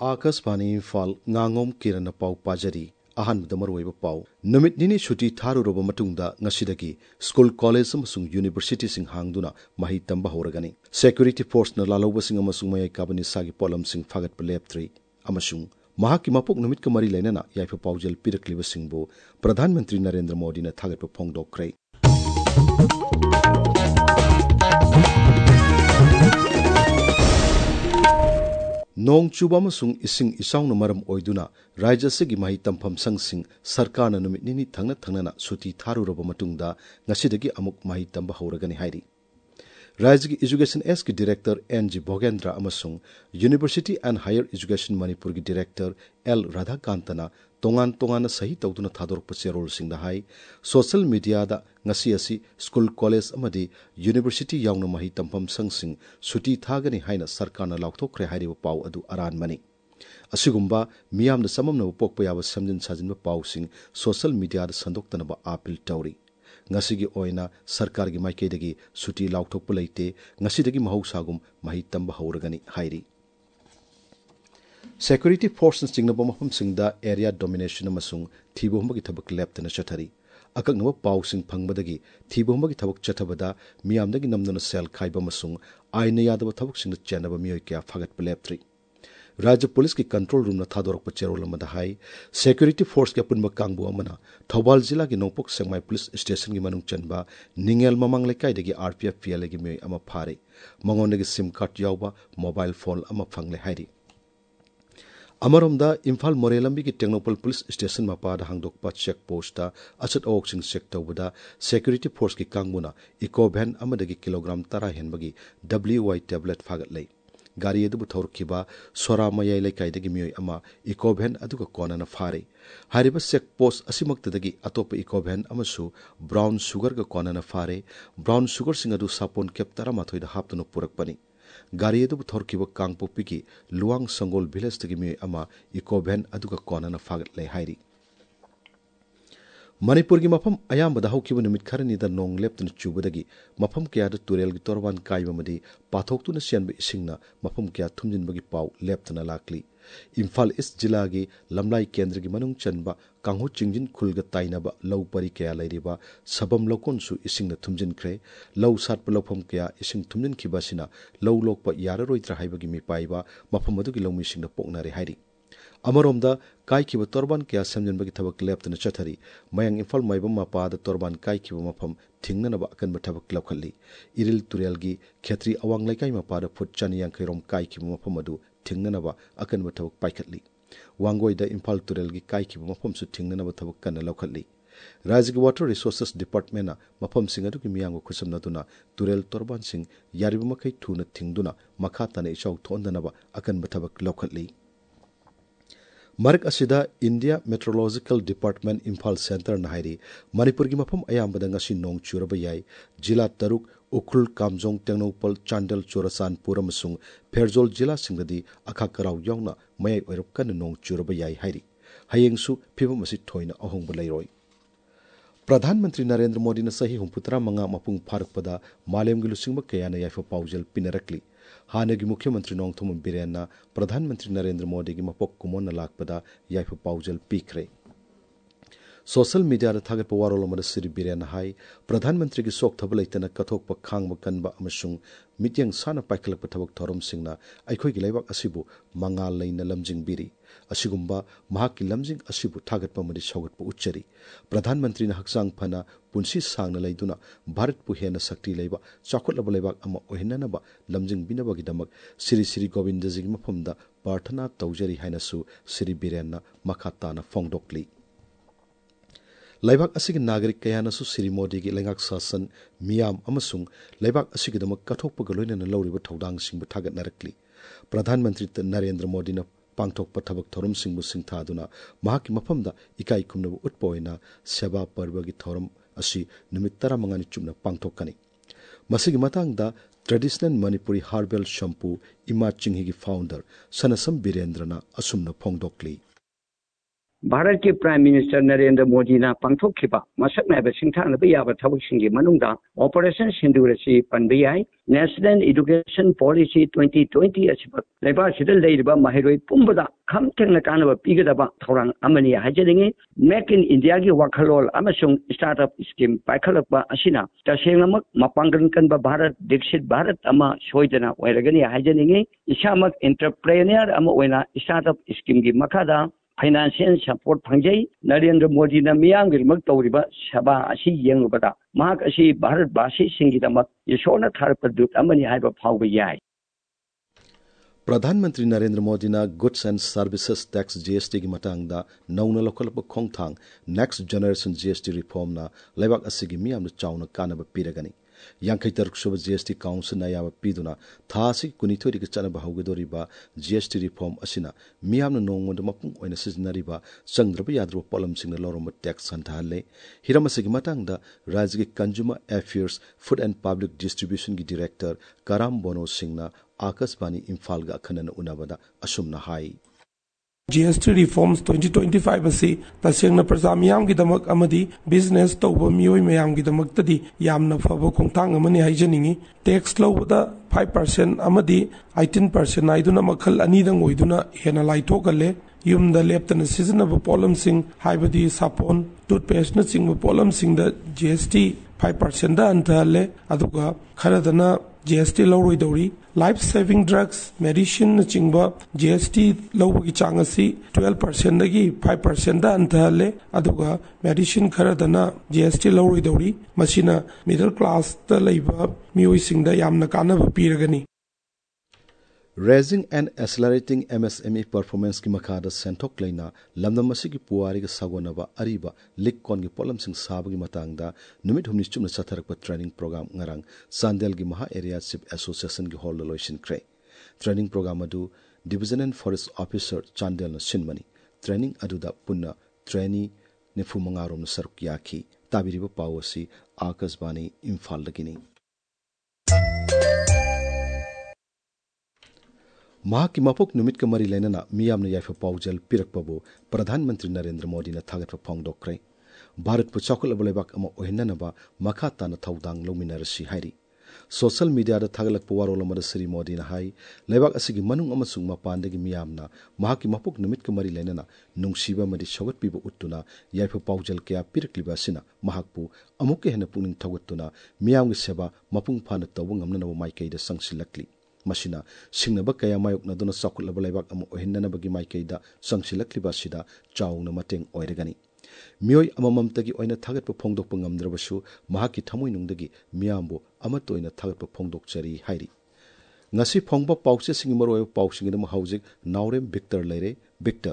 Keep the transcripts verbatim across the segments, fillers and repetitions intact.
Akashvani Imphal nganngom kirana pau pajari ahan damarweba pau numit nini shuti tharu roba matungda ngasidagi school college amasung university sing hangduna mahi tamba horagani security force na laloba sing amasung mayai kabani sagi polam sing fagat paleptri amasung mahaki mapok numit ka mari lainana yaifa paujel pirakliba singbo pradhan mantri narendra modi na thagat pa phongdokre नोंग Chuba मसुंग इसिंग इसाउन मरम ओइदुना राज्य सेगी माहि तंफम संगसिंग सरकारना नुमित निनि थंगना थंगना सुति थारु रोबा मतुंगदा ngasiदगी अमुक माहि तंबा हौरगनि हाइरि राज्य की एजुकेशन एस की डायरेक्टर एन जी भोगेंद्र अमसुंग university and higher education Manipur की डायरेक्टर एल राधाकांतना तोंगान तोंगान सही तौदुना थादोरप चेरोल सिंगदा हाई सोशल मीडिया दा ngasi asi स्कूल कॉलेज अमदी यूनिवर्सिटी याउन माहि तंफम संगसिंग सुटी थागनि हाइना सरकारना लाउथोख्रे हाइरिबा पाउ अदु अरान मनी असिगुम्बा मियामना सममना पोकपा याबा समजिन साजिनबा पाउसिंग सोशल मीडिया दा संदोक्तनबा अपील तौरी ngasi oina sarkar gi maikeidagi suti laukthokpa leite ngasidagi mahausaगुम mahi tamba hauragani hairi security forces jingnaba mafam singda area domination amasung thibomba gi thabak leptana chathari akaknaba pausing phangbadagi thibomba gi thabak chathabada miyamdagi namduna sel khaiba masung aina yadaba thabak singda chenaba miyoi kya phagat pleptri राज्य पुलिस की control room थादोरप चेरोल हाई security force के अपुनब कांगबु अमना थौबाल जिला की नोंपोक सेंगमाई पुलिस स्टेशन की मनुंग चनबा निंगेल ममंग लेकाइदगी आरपीएफ पीएल की मियोय अमा फारे मंगोनगी सिम कार्ड यावबा मोबाइल फोन अमा फंगले हाइरि अमरोमदा इम्फाल मोरेलंबी की टेक्नोपल पुलिस स्टेशन मपाद हांगदोकपा चेक पोस्ट अचत ओक्सिंग चेक तौबदा सेक्यूरिटी फोर्स की कांगबुना इको वैन अमदगी किलोग्राम तरा हेनबगी डब्ल्यू वाई टैबलेट फागत लई गाड़ी अदुबु थौरखिबा सोरा मयाई लेकाइदगी मियोय अमा इको वैन अदुगा कोनना फारे हारिबा चेक पोस्ट असिमक्तदगी अतोप इको वैन अमसु ब्राउन शुगर गा कोनना फारे ब्राउन शुगर सिंग अदु सापोन केप तरा माथोइदा हापतनो पुरकपनी गाड़ी अदुबु थौरखिबा कांगपोपी लुवांग संगोल विलेज तगी मियोय अमा इको वैन अदुगा कोनना फागत ले हाइरि मणिपुर की मफम अयामबदा हौखिबा नुमित खरनिदा नोंग लेप्तुना चुबदगी मफम कयादा तुरेल की तोरबान काइबमदी पाथोक्तुना सेनबा इसिंगना मफम कया थुमजिनबगी पाउ लेप्तुना लाक्ली इम्फाल ईस्ट जिला की लमलाई केंद्र की मनुंग चनबा कांगो चिंजिन खुलगा ताइनबा लौ परि कया लैरिबा सबम लौकोनसु इसिंगना थुमजिनख्रे लौ सातपा लौफम कया इसिंग थुमजिनखिबासिना लौ लोकपा याररोइत्रा हाइबगी मिपाइबा मफम अदुगी लौमिसिंगना पोकनारे हाइरि अमरोमदा काइखिबा तोरबान कया समजनबगी थबक लेप्तना चथरी मयंग इम्फाल माइबम मपाद तोरबान काइखिबा मफम थिंगनबा अकनबा थबक लौखल्ली इरिल तुरेलगी खेत्री अवांग लैकाई मपाद फुट चनी यांखैरोम काइखिबा मफम अदु थिंगनबा अकनबा थबक पाइखतली वांगोइदा इम्फाल तुरेलगी काइखिबा मफमसु थिंगनबा थबक कन्ना लौखल्ली राज्य की वाटर रिसोर्सेस डिपार्टमेंट मफम सिंग अदुगी मियांगो खुसमनदुना तुरेल तोरबान सिंग यारिबा मखै थुना थिंगदुना मखा तना इचाउ थोंदनबा अकनबा थबक लौखल्ली मरक असिदा India meteorological department Imphal centre नाहरी मणिपुर की मफम अयामबदा ngasi नोंग चुरबा याई जिला तरुक उखुल कामजोंग टेक्नोपल चांडल चोरसानपुर अमसुंग फेरजोल जिला सिंगदि अखा कराव यावना मयाई ओइरब कन नोंग चुरबा याई हाइरि हयेंसु फिबम असि थोइना अहोंग लैरोय प्रधानमंत्री नरेंद्र मोदी ने सही हुंपुतरा मंगा मपुंग फारकपदा मालेम गिलुसिंगबा कयाना याइफा पाउजल पिनरकली हानगी मुख्यमंत्री नोंगथोम बिरेना प्रधानमंत्री नरेंद्र मोदी की मपोक कुमोन लाकपदा याइफा पाउजल पीखरे सोशल मीडिया थागत पवारोलमद सिरि बिरेना हाई प्रधानमंत्री की सोक थब लेतना कथोक खांग कनबा अमसुंग मित्यंग साना पाइखलप थबक थोरम सिंगना अखोई की लेबाक असिबु मंगाल लैना लमजिंग बिरी असिगुम्बा महाकी लमजिंग असिबु थागत पमदि सौगत उच्चरी प्रधानमंत्री न हक्सांग फना पुंसी सांगना लैदुना भारत पु हेना शक्ति लेबा चाखुटलब लेबाक अमा ओहिननबा लमजिंग बिनबगी दमक श्री श्री गोविंद जी मफमदा प्रार्थना तौजरी हाइनसु श्री बिरेना मखा ताना फोंगदोकली लेबाक असिग नागरिक कयानसु श्री मोदी की लेंगाक शासन मियाम अमसुंग लेबाक असिगदमक कथोकपग लोइनना लौरिबा थौदांग सिंग थागत नरकली प्रधानमंत्री नरेंद्र मोदी न पांगथोकप थबक थोरम सिंगबु सिंगथादुना महाकी मफमदा इकाई खुमनबु उत्पोइना सेवा पर्व की थोरम असि नुमित तरामंगानी चुमना पांगथोकनी मसिगी मतंगदा ट्रेडिशनल मणिपुरी हार्बल शैम्पू इमा चिंगी की फाउंडर सनसम बीरेंद्रना असुमना फोंगदोकली भारत के प्राइम मिनिस्टर नरेंद्र मोदी ना पांथोखिबा मसक नायबा सिंथांगबा याबा थबकसिंगी मनुंगदा ऑपरेशन सिंदूर असि पनबा याय national education policy twenty twenty असिबा लेबा सिदा लेरिबा माहिरोय पुंबदा खमथेंगना कानबा पिगदबा थौरांग अमनि हाइजरिंगे मेक इन इंडिया की वखलोल अमसुंग स्टार्टअप स्कीम पाइखलकबा असिना तसेंगमक मपांगन कनबा भारत दीक्षित भारत अमा सोयदना ओइरगनि हाइजरिंगे इसामक एंटरप्रेन्योर अमा ओइना स्टार्टअप स्कीम की मखादा फाइनेंशियल सपोर्ट फंगजई नरेंद्र मोदी ना मियांगिरमक तौरिबा सभा असि येंगबदा महाक असि भारत बासी सिंगिदमक यशोना थारप दूत अमनि हाइबा फावबा याय प्रधानमंत्री नरेंद्र मोदी ना goods and services tax GST की मतंगदा नौना लोकलप खोंगथांग नेक्स्ट जनरेशन जीएसटी रिफॉर्म ना लेबाक असिगी मियाम चाउना कानब पिरगनी यांखै तरुक सुब जीएसटी काउंसिल याब पीदुना थासी कुनिथोरी के चनब हौगदोरिबा जीएसटी रिफॉर्म असिना मियाम नोंगमद मपुंग ओइना सिजनरिबा संग्रब याद्रो पोलम सिंग लोरम टैक्स हंथाले हिरम असिगी मतंगदा राज्य के consumer affairs food and public distribution की डायरेक्टर कराम बोनो सिंगना आकाशवाणी इम्फाल गा खनन उनाबदा असुमना हाई जीएसटी रिफॉर्म्स twenty twenty-five असी तसेंगना प्रजा मियाम की दमक अमदी बिजनेस तौब मियोय मयाम की दमक तदी यामना फबो खोंगथांग अमनि हाइजनिंगी टैक्स लौबदा five percent अमदी eighteen percent आइदुना मखल अनीदंग ओइदुना हेना लाइथोकले युमदा लेप्तन सिजनब पोलम सिंग हाइबदी सापोन टूथपेस्ट न सिंग पोलम सिंग द जीएसटी five percent दा अंतहले अदुगा खरदना जीएसटी लौरोइदौरी लाइफ सेविंग ड्रग्स मेडिसिन चिंबा जीएसटी लौबगी चांग असि twelve percent दगी five percent दा अंतहले अदुगा मेडिसिन खरदना जीएसटी लौरोइदौरी मसिना मिडल क्लास दा लैबा मियोइसिंग दा यामना कानब पीरगनी Raising and accelerating M S M E performance की मखादा सेंथोक लेना लमदम की पुआरी सागोनब अरीबा लिक कौन की पोलम सिंह साब की मतंगदा नुमित हुमनी चुमन सथरक ट्रेनिंग प्रोग्राम ngarang सांदेल की महा एरिया शिप एसोसिएशन की हॉल लोइशन क्रे ट्रेनिंग प्रोग्राम अदु division and forest officer Chandel न सिनमनी ट्रेनिंग अदुदा पुन्ना ट्रेनी निफु मंगारोम सरक याखी ताबिरिबा पावसी आकाशवाणी इम्फाल दगिनी महाकी मपोक नुमित के मरी लेना मियाम याइफ पाउजल पिरकपबो प्रधानमंत्री नरेंद्र मोदी ने थागत फोंगदोक्रे भारत पु चौकलब लेबाक अमा ओहिननबा मखा ताना थौदांग लोमिनरसी हाइरी सोशल मीडिया दा थागलक पवारोल मद श्री मोदी ने हाई लेबाक असिगी मनुंग अमसुंग मपानदगी मियामना महाकी मपोक नुमित के मरी लेना नुंगसीबा मदि सगत पिबो उट्टुना याइफ पाउजल कया पिरकलिबा सिना महाकपु अमुके हेन पुनिंग थगतुना मियामगी सेवा मपुंग फाना तौब ngamnanaba माइकैदा संगसिलकली मसिना सिंगनब कया मायोकनदुना सकुलब लेबाक अमु ओहिननबगी माइकैदा संगसिलकलिबा सिदा चाउना मतेंग ओइरगनी मियोय अमममतगी ओइना थागतप फोंगदोकप ngamdrabasu mahaki thamoi nungdagi miyambo amato oina थागतप फोंगदोकचरी हाइरी ngasi phongba pauche sing maro pausing dam haujik naurem victor leire victor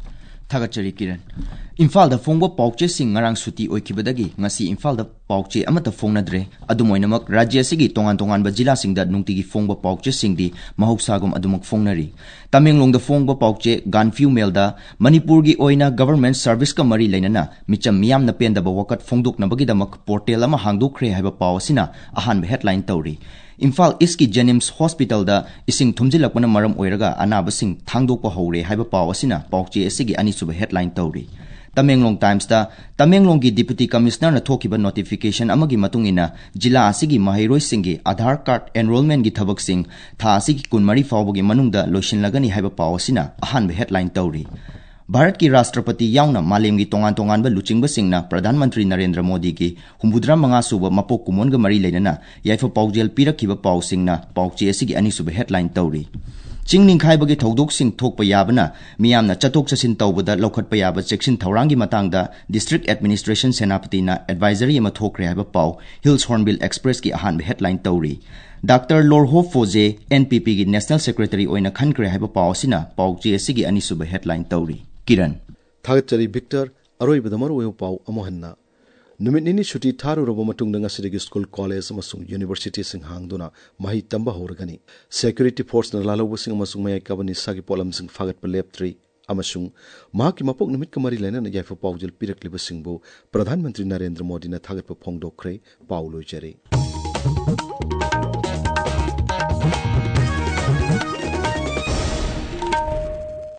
थागतचरी किरण इम्फाल द फोंगबो पाउचे सिंग ngarang suti oikibadagi ngasi Imphal द पाउचे अमता फोंगनद्रे अदुमोइनमक राज्य सिगी तोंगान तोंगान जिला सिंग द नुंगतिगी फोंगबो पाउचे सिंग दि mahuksaगम अदुमक फोंगनरी तमेंगलोंग द फोंगबो पाउचे गानफ्यू मेल द मणिपुर गी ओइना गवर्नमेंट सर्विस का मरी लेनना मिचम मियाम न पेंदब वकत फोंगदोकनबगी दमक पोर्टल अमा हांगदोखरे हाइबा पावसिना अहान हेडलाइन तौरी इम्फाल ईस्ट की जेनिम्स हॉस्पिटल दा इसिंग थुमजिलकपन मरम ओइरगा अनाबसिंग थांगदोकप हौरे हाइबा पावसिना पाउचे एसिगी अनिसुब हेडलाइन तौरी तमेंगलोंग टाइम्स दा तमेंगलोंग की डिप्यूटी कमिश्नर न थोकिबा नोटिफिकेशन अमगी मतुंगिना जिला असिगी महिरोय सिंगी आधार कार्ड एनरोलमेंट की थबक सिंग था असिगी कुनमरी फावबगी मनुंगदा लोइसिनलगनी हाइबा पावसिना अहान हेडलाइन तौरी भारत की राष्ट्रपति याउना मालेम की तोंगान तोंगान लुचिंग सिंगना प्रधानमंत्री नरेंद्र मोदी की हुमुद्रा मंगा सुब मपोक कुमोनग मरी लेना याइफ पाउजेल पीरखिबा पाउ सिंगना पाउचे असिगी अनिसुब हेडलाइन तौरी चिंग निंखाइबगी थौदोक सिंग थोकप याबना मियामना चतोक चसिन तौबदा लौखटप याब चेक्सिन थौरांगी मतंगदा डिस्ट्रिक्ट एडमिनिस्ट्रेशन सेनापतिना एडवाइजरी अमा थोकरे हाइबा पाउ हिल्स हॉर्नबिल एक्सप्रेस की अहान हेडलाइन तौरी डॉक्टर लोरहो फोजे एनपीपी की नेशनल सेक्रेटरी ओइना खनक्रे हाइबा पाउसिना पाउचे असिगी अनिसुब हेडलाइन तौरी किरण थागतचरी विक्टर अरोइबदा मरुओ पाउ अमोहन्ना नुमित निनी छुट्टी थारुरबा मतुंगदा ngasi स्कूल कॉलेज अमसुंग यूनिवर्सिटी सिंग हांगदुना माहि तंबा होरगनी सिक्योरिटी फोर्स न लालौब सिंग अमसुंग मयाइ काबनी सागी पोलम सिंग फागत लेप्त्री अमसुंग महाकी मपोक नुमित कमरी लेना याइफ पाउजल पिरकलिब सिंगबो प्रधानमंत्री नरेंद्र मोदी न थागत फोंगदोखरे पाउ लोइजरे